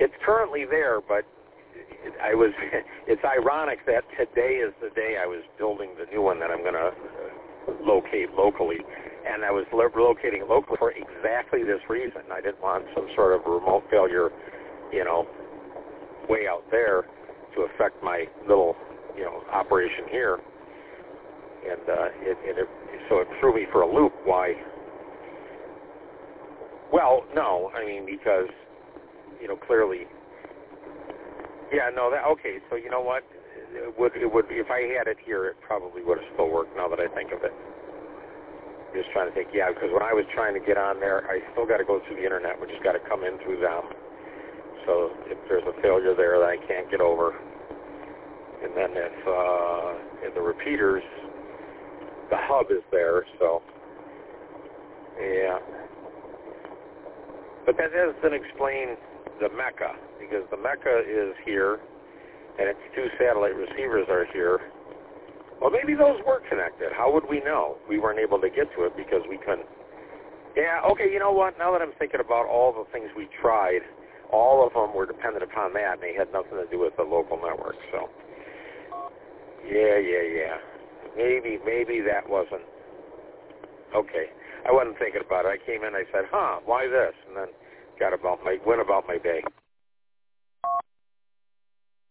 It's currently there, but it's ironic that today is the day I was building the new one that I'm going to locate locally. And I was locating locally for exactly this reason. I didn't want some sort of remote failure, way out there to affect my little, operation here. And so it threw me for a loop. Why? Well, no, because, clearly, okay, so you know what? It would, if I had it here, it probably would have still worked now that I think of it. Just trying to think, because when I was trying to get on there, I still got to go through the internet, which has got to come in through them. So if there's a failure there that I can't get over, and then if in the repeaters, the hub is there, so yeah. But that doesn't explain the Mecca, because the Mecca is here, and its two satellite receivers are here. Well, maybe those were connected. How would we know? We weren't able to get to it because we couldn't. Yeah, okay, you know what? Now that I'm thinking about all the things we tried, all of them were dependent upon that, and they had nothing to do with the local network. So, yeah. Maybe that wasn't. Okay. I wasn't thinking about it. I came in, I said, why this? And then went about my day.